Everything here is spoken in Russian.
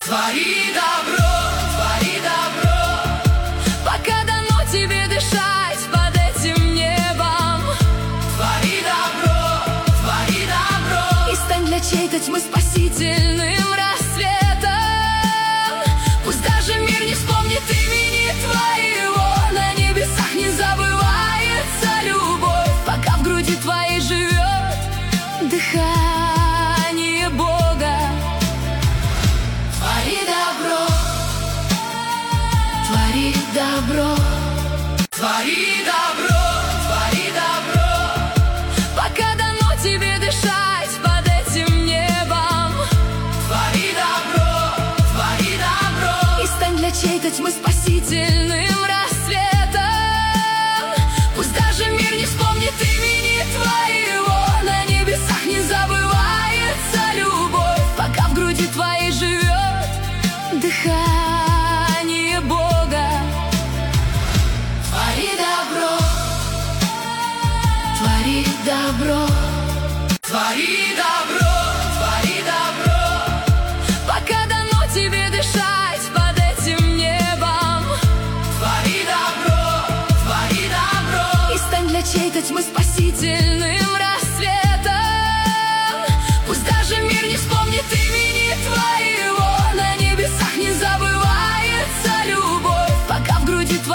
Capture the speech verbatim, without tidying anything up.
Твори добро, твори добро, пока дано тебе дышать под этим небом. Твори добро, твори добро, и стань для чьей-то тьмы спасительным рассветом. Пусть даже мир не вспомнит имени твоего, на небесах не забывается любовь, пока в груди твоей живет дыхание Бога. Твори добро, твори добро, твори добро, твори добро, пока дано тебе дышать под этим небом. Твори добро, твори добро, и стань для чьей-то тьмы спасительным рассветом. Пусть даже мир не вспомнит имени твоего, на небесах не забывается любовь, пока в груди твоей живет дыхание Бога. Твори добро, твори добро, твори добро, твори добро, пока дано тебе дышать